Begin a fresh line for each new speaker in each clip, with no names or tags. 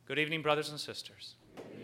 Good evening, brothers and sisters.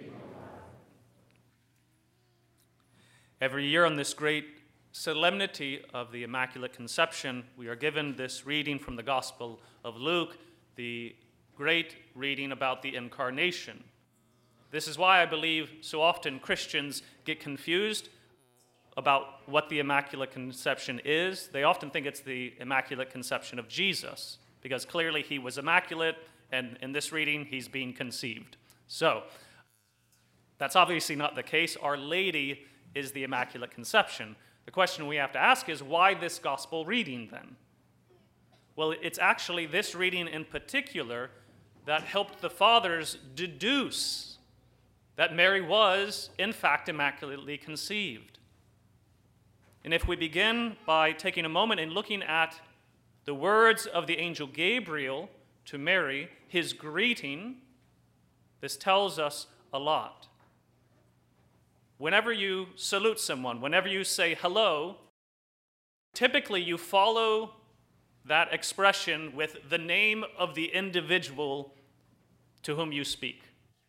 Every year on this great solemnity of the Immaculate Conception, we are given this reading from the Gospel of Luke, the great reading about the Incarnation. This is why I believe so often Christians get confused about what the Immaculate Conception is. They often think it's the Immaculate Conception of Jesus, because clearly he was immaculate, and in this reading, he's being conceived. So, that's obviously not the case. Our Lady is the Immaculate Conception. The question we have to ask is, why this gospel reading then? Well, it's actually this reading in particular that helped the fathers deduce that Mary was, in fact, immaculately conceived. And if we begin by taking a moment and looking at the words of the angel Gabriel to Mary, his greeting, this tells us a lot. Whenever you salute someone, whenever you say hello, typically you follow that expression with the name of the individual to whom you speak.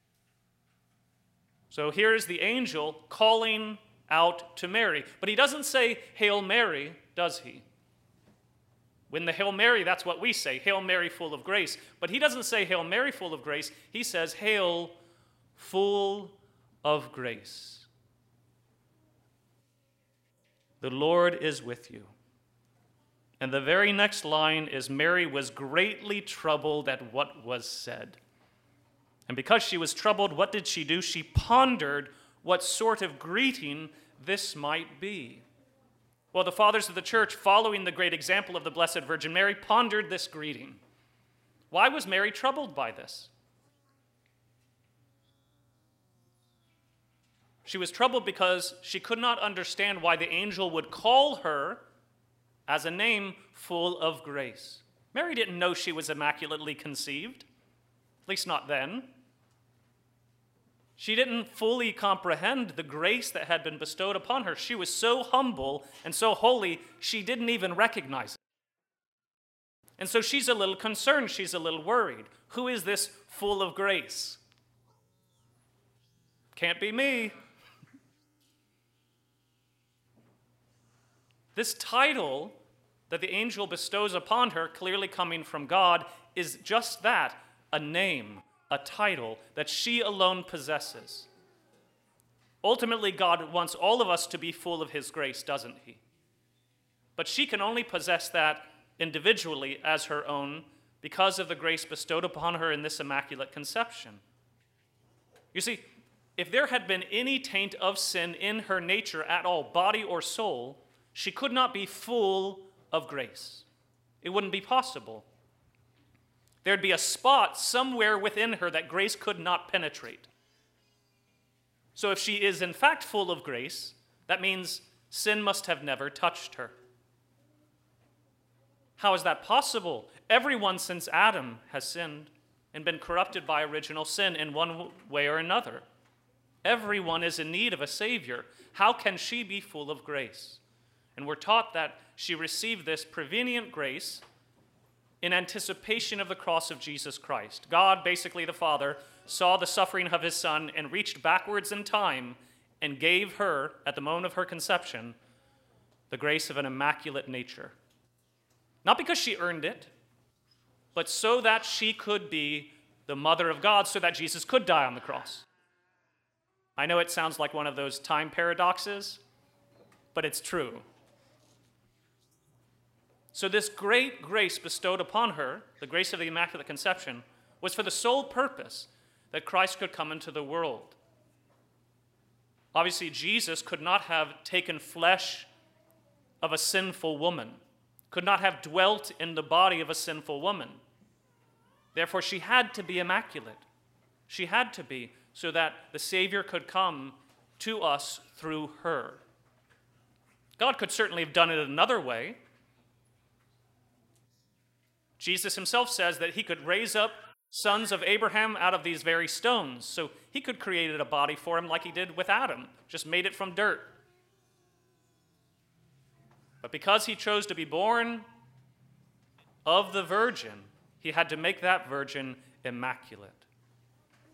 So here's the angel calling out to Mary, but he doesn't say, "Hail Mary," does he? When the Hail Mary, that's what we say, "Hail Mary, full of grace." But he doesn't say, "Hail Mary, full of grace." He says, "Hail, full of grace. The Lord is with you." And the very next line is, Mary was greatly troubled at what was said. And because she was troubled, what did she do? She pondered what sort of greeting this might be. Well, the fathers of the church, following the great example of the Blessed Virgin Mary, pondered this greeting. Why was Mary troubled by this? She was troubled because she could not understand why the angel would call her as a name full of grace. Mary didn't know she was immaculately conceived, at least not then. She didn't fully comprehend the grace that had been bestowed upon her. She was so humble and so holy, she didn't even recognize it. And so she's a little concerned, she's a little worried. Who is this full of grace? Can't be me. This title that the angel bestows upon her, clearly coming from God, is just that, a name, a title that she alone possesses. Ultimately, God wants all of us to be full of his grace, doesn't he? But she can only possess that individually as her own because of the grace bestowed upon her in this Immaculate Conception. You see, if there had been any taint of sin in her nature at all, body or soul, she could not be full of grace. It wouldn't be possible. There'd be a spot somewhere within her that grace could not penetrate. So if she is in fact full of grace, that means sin must have never touched her. How is that possible? Everyone since Adam has sinned and been corrupted by original sin in one way or another. Everyone is in need of a Savior. How can she be full of grace? And we're taught that she received this prevenient grace in anticipation of the cross of Jesus Christ. God, basically the Father, saw the suffering of his Son and reached backwards in time and gave her, at the moment of her conception, the grace of an immaculate nature. Not because she earned it, but so that she could be the mother of God, so that Jesus could die on the cross. I know it sounds like one of those time paradoxes, but it's true. So this great grace bestowed upon her, the grace of the Immaculate Conception, was for the sole purpose that Christ could come into the world. Obviously, Jesus could not have taken flesh of a sinful woman, could not have dwelt in the body of a sinful woman. Therefore, she had to be immaculate. She had to be, so that the Savior could come to us through her. God could certainly have done it another way. Jesus himself says that he could raise up sons of Abraham out of these very stones. So he could create a body for him like he did with Adam, just made it from dirt. But because he chose to be born of the virgin, he had to make that virgin immaculate.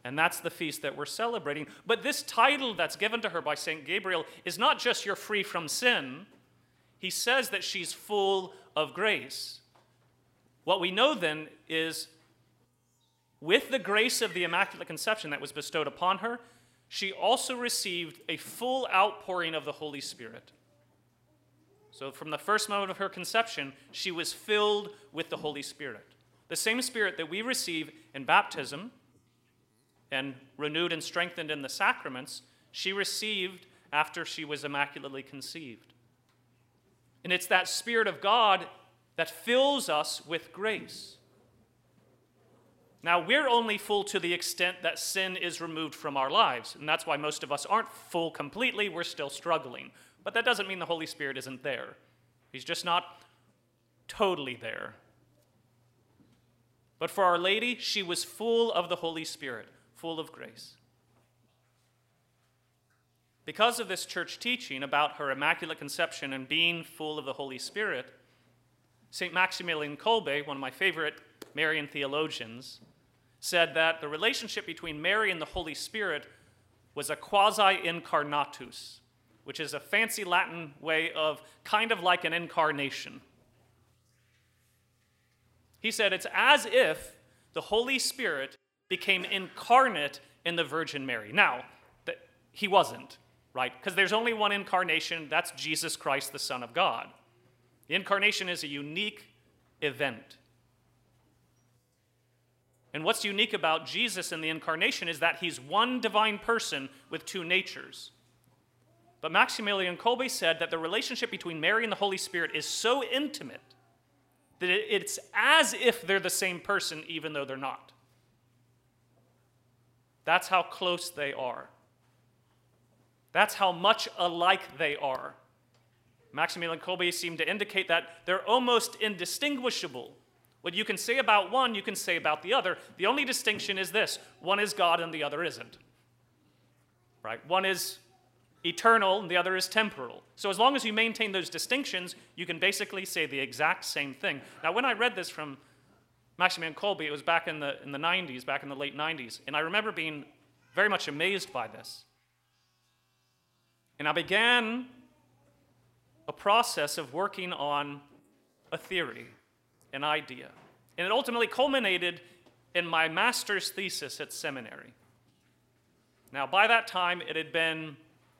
And that's the feast that we're celebrating. But this title that's given to her by St. Gabriel is not just you're free from sin. He says that she's full of grace. What we know then is with the grace of the Immaculate Conception that was bestowed upon her, she also received a full outpouring of the Holy Spirit. So from the first moment of her conception, she was filled with the Holy Spirit. The same Spirit that we receive in baptism and renewed and strengthened in the sacraments, she received after she was immaculately conceived. And it's that Spirit of God that fills us with grace. Now, we're only full to the extent that sin is removed from our lives, and that's why most of us aren't full completely. We're still struggling. But that doesn't mean the Holy Spirit isn't there. He's just not totally there. But for Our Lady, she was full of the Holy Spirit, full of grace. Because of this church teaching about her Immaculate Conception and being full of the Holy Spirit, St. Maximilian Kolbe, one of my favorite Marian theologians, said that the relationship between Mary and the Holy Spirit was a quasi-incarnatus, which is a fancy Latin way of kind of like an incarnation. He said it's as if the Holy Spirit became incarnate in the Virgin Mary. Now, he wasn't, right? Because there's only one incarnation, that's Jesus Christ, the Son of God. The incarnation is a unique event. And what's unique about Jesus in the incarnation is that he's one divine person with two natures. But Maximilian Kolbe said that the relationship between Mary and the Holy Spirit is so intimate that it's as if they're the same person even though they're not. That's how close they are. That's how much alike they are. Maximilian Kolbe seemed to indicate that they're almost indistinguishable. What you can say about one, you can say about the other. The only distinction is this: one is God and the other isn't. Right? One is eternal and the other is temporal. So as long as you maintain those distinctions, you can basically say the exact same thing. Now, when I read this from Maximilian Kolbe, it was back in the 90s, back in the late 90s, and I remember being very much amazed by this. And I began a process of working on a theory, an idea. And it ultimately culminated in my master's thesis at seminary. Now, by that time, it had been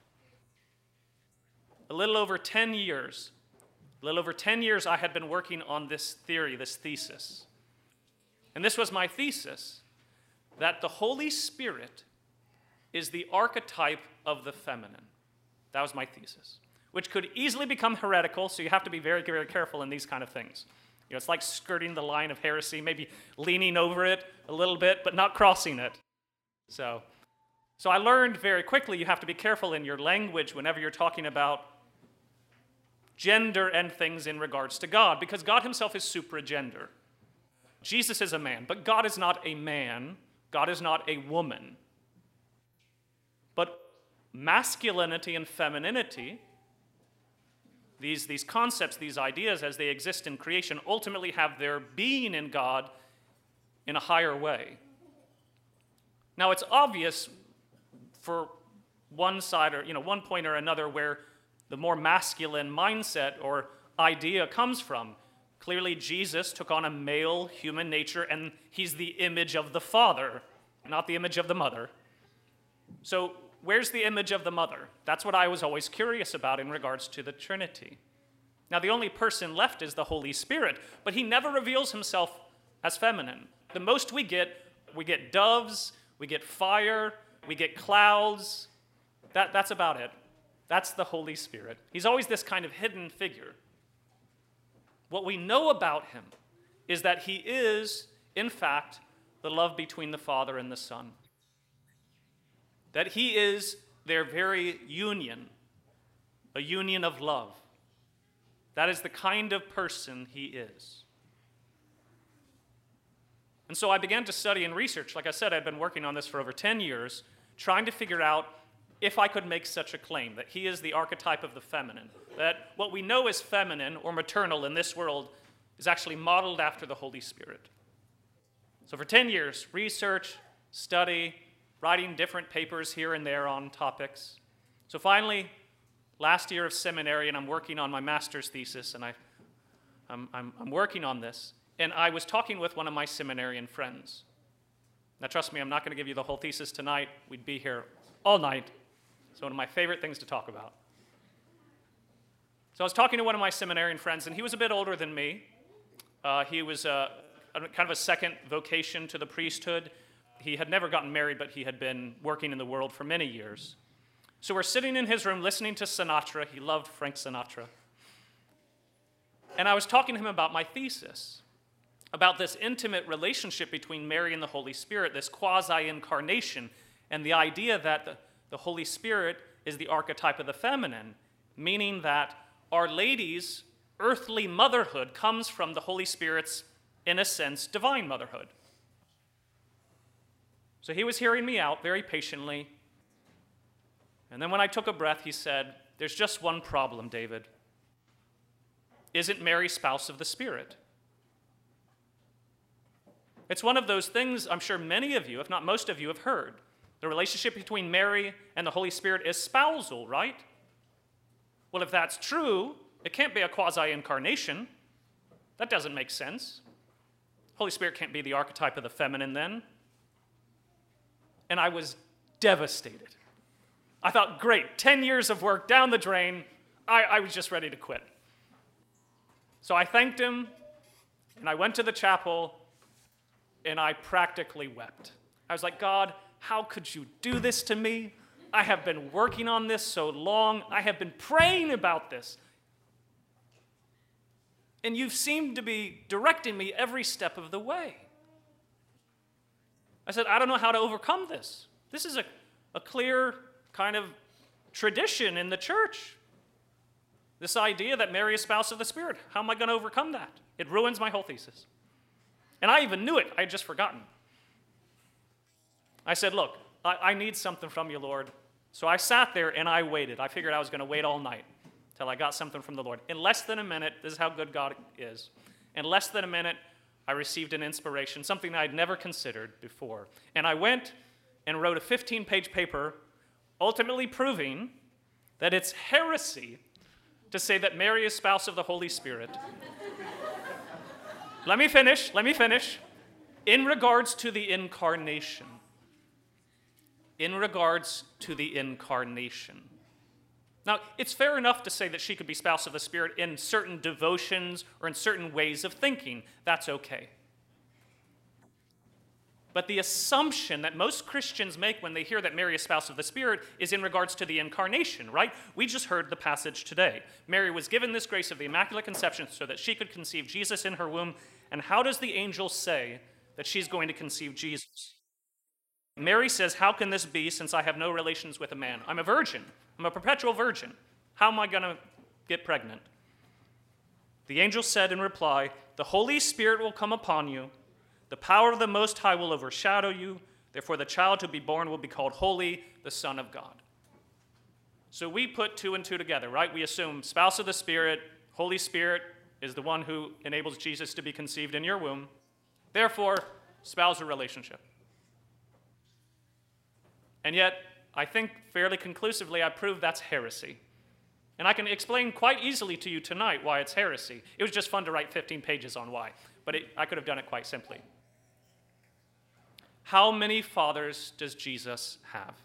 a little over 10 years. A little over 10 years I had been working on this theory, this thesis. And this was my thesis, that the Holy Spirit is the archetype of the feminine. That was my thesis, which could easily become heretical, so you have to be very, very careful in these kind of things. You know, it's like skirting the line of heresy, maybe leaning over it a little bit, but not crossing it. So I learned very quickly you have to be careful in your language whenever you're talking about gender and things in regards to God, because God himself is supragender. Jesus is a man, but God is not a man. God is not a woman. But masculinity and femininity, these concepts, these ideas as they exist in creation, ultimately have their being in God in a higher way. Now, it's obvious for one side or one point or another where the more masculine mindset or idea comes from. Clearly, Jesus took on a male human nature, and he's the image of the Father, not the image of the Mother. So where's the image of the Mother? That's what I was always curious about in regards to the Trinity. Now, the only person left is the Holy Spirit, but he never reveals himself as feminine. The most we get doves, we get fire, we get clouds. That's about it. That's the Holy Spirit. He's always this kind of hidden figure. What we know about him is that he is, in fact, the love between the Father and the Son. That he is their very union, a union of love. That is the kind of person he is. And so I began to study and research. Like I said, I'd been working on this for over 10 years, trying to figure out if I could make such a claim, that he is the archetype of the feminine, that what we know as feminine or maternal in this world is actually modeled after the Holy Spirit. So for 10 years, research, study, writing different papers here and there on topics. So finally, last year of seminary, and I'm working on my master's thesis, and I'm working on this, and I was talking with one of my seminarian friends. Now, trust me, I'm not going to give you the whole thesis tonight. We'd be here all night. It's one of my favorite things to talk about. So I was talking to one of my seminarian friends, and he was a bit older than me. He was kind of a second vocation to the priesthood. He had never gotten married, but he had been working in the world for many years. So we're sitting in his room listening to Sinatra. He loved Frank Sinatra. And I was talking to him about my thesis, about this intimate relationship between Mary and the Holy Spirit, this quasi-incarnation, and the idea that the Holy Spirit is the archetype of the feminine, meaning that Our Lady's earthly motherhood comes from the Holy Spirit's, in a sense, divine motherhood. So he was hearing me out very patiently. And then when I took a breath, he said, "There's just one problem, David. Isn't Mary spouse of the Spirit?" It's one of those things I'm sure many of you, if not most of you, have heard. The relationship between Mary and the Holy Spirit is spousal, right? Well, if that's true, it can't be a quasi-incarnation. That doesn't make sense. Holy Spirit can't be the archetype of the feminine then. And I was devastated. I thought, great, 10 years of work down the drain. I was just ready to quit. So I thanked him, and I went to the chapel, and I practically wept. I was like, God, how could you do this to me? I have been working on this so long. I have been praying about this. And you seem to be directing me every step of the way. I said, I don't know how to overcome this. This is a clear kind of tradition in the church. This idea that Mary is spouse of the Spirit. How am I going to overcome that? It ruins my whole thesis. And I even knew it. I had just forgotten. I said, look, I need something from you, Lord. So I sat there and I waited. I figured I was going to wait all night till I got something from the Lord. In less than a minute, this is how good God is. In less than a minute, I received an inspiration, something that I'd never considered before. And I went and wrote a 15-page paper, ultimately proving that it's heresy to say that Mary is spouse of the Holy Spirit. Let me finish. In regards to the incarnation. In regards to the incarnation. Now, it's fair enough to say that she could be spouse of the Spirit in certain devotions or in certain ways of thinking. That's okay. But the assumption that most Christians make when they hear that Mary is spouse of the Spirit is in regards to the incarnation, right? We just heard the passage today. Mary was given this grace of the Immaculate Conception so that she could conceive Jesus in her womb. And how does the angel say that she's going to conceive Jesus? Mary says, how can this be since I have no relations with a man? I'm a virgin. I'm a perpetual virgin. How am I going to get pregnant? The angel said in reply, the Holy Spirit will come upon you. The power of the Most High will overshadow you. Therefore, the child to be born will be called Holy, the Son of God. So we put two and two together, right? We assume spouse of the Spirit, Holy Spirit is the one who enables Jesus to be conceived in your womb. Therefore, spousal relationship. And yet, I think fairly conclusively I proved that's heresy. And I can explain quite easily to you tonight why it's heresy. It was just fun to write 15 pages on why, but I could have done it quite simply. How many fathers does Jesus have?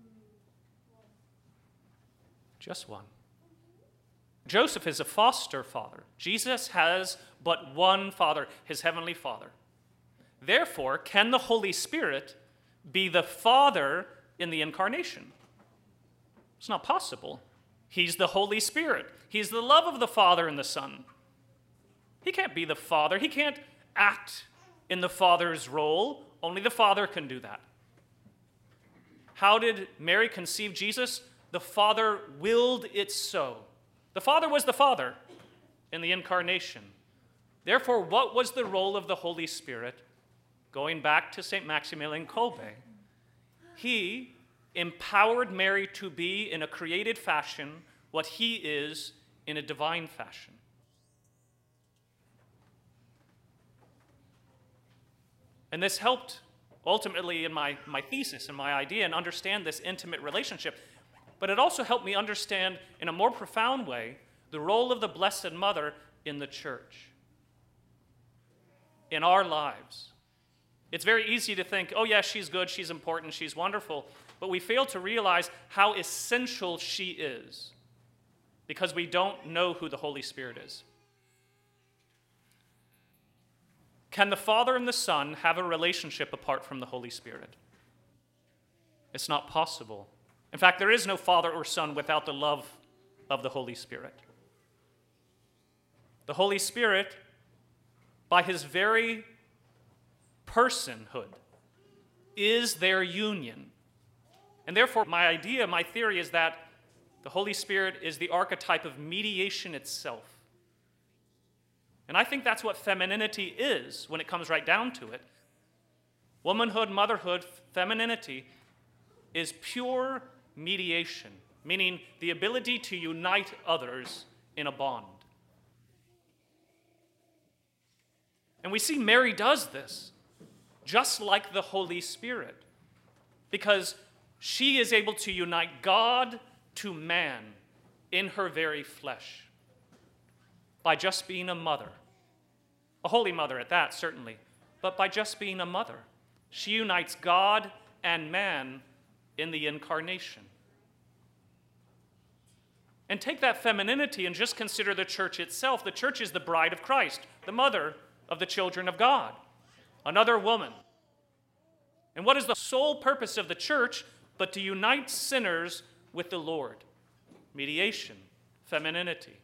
Just one. Joseph is a foster father. Jesus has but one father, his heavenly Father. Therefore, can the Holy Spirit be the Father in the incarnation? It's not possible. He's the Holy Spirit. He's the love of the Father and the Son. He can't be the Father. He can't act in the Father's role. Only the Father can do that. How did Mary conceive Jesus? The Father willed it so. The Father was the Father in the incarnation. Therefore, what was the role of the Holy Spirit? Going back to St. Maximilian Kolbe, he empowered Mary to be in a created fashion what he is in a divine fashion. And this helped ultimately in my thesis and my idea and understand this intimate relationship. But it also helped me understand in a more profound way the role of the Blessed Mother in the church, in our lives. It's very easy to think, oh yeah, she's good, she's important, she's wonderful, but we fail to realize how essential she is because we don't know who the Holy Spirit is. Can the Father and the Son have a relationship apart from the Holy Spirit? It's not possible. In fact, there is no Father or Son without the love of the Holy Spirit. The Holy Spirit, by his very personhood, is their union. And therefore, my idea, my theory is that the Holy Spirit is the archetype of mediation itself. And I think that's what femininity is when it comes right down to it. Womanhood, motherhood, femininity is pure mediation, meaning the ability to unite others in a bond. And we see Mary does this, just like the Holy Spirit, because she is able to unite God to man in her very flesh by just being a mother. A holy mother at that, certainly, but by just being a mother. She unites God and man in the incarnation. And take that femininity and just consider the church itself. The church is the bride of Christ, the mother of the children of God, another woman. And what is the sole purpose of the church but to unite sinners with the Lord? Mediation, femininity.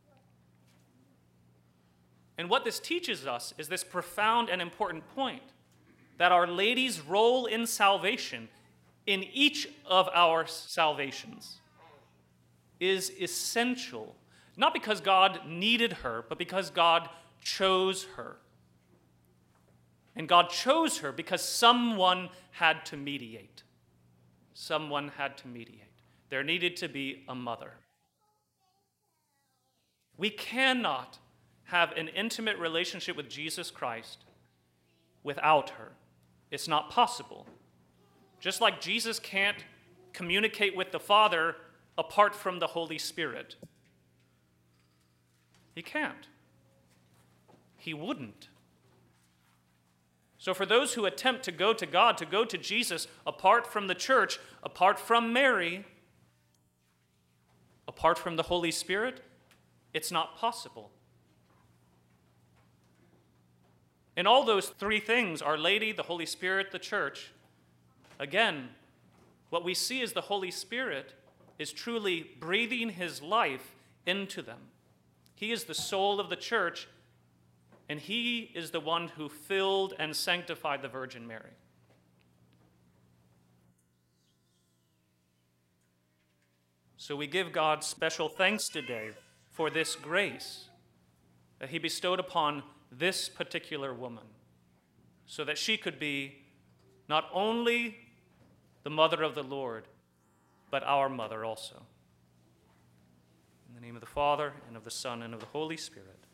And what this teaches us is this profound and important point, that Our Lady's role in salvation, in each of our salvations, is essential, not because God needed her, but because God chose her. And God chose her because someone had to mediate. Someone had to mediate. There needed to be a mother. We cannot have an intimate relationship with Jesus Christ without her. It's not possible. Just like Jesus can't communicate with the Father apart from the Holy Spirit. He can't. He wouldn't. So for those who attempt to go to God, to go to Jesus apart from the church, apart from Mary, apart from the Holy Spirit, it's not possible. And all those three things, Our Lady, the Holy Spirit, the church, again, what we see is the Holy Spirit is truly breathing his life into them. He is the soul of the church, and he is the one who filled and sanctified the Virgin Mary. So we give God special thanks today for this grace that he bestowed upon this particular woman, so that she could be not only the mother of the Lord, but our mother also. In the name of the Father, and of the Son, and of the Holy Spirit.